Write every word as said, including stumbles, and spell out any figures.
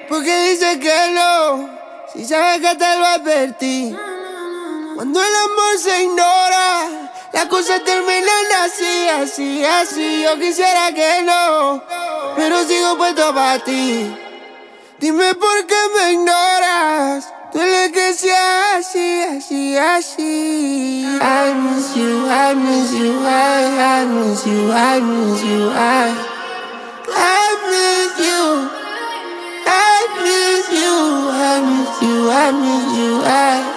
Porque dice que no, si sabes que te lo advertí. Cuando el amor se ignora, las cosas terminan así, así, así. Yo quisiera que no, pero sigo puesto para ti. Dime por qué me ignoras. Duele que sea así, así, así. I miss you, I miss you, I, I miss you, I miss you, I, I miss you, I miss you, I miss you, I miss you, I.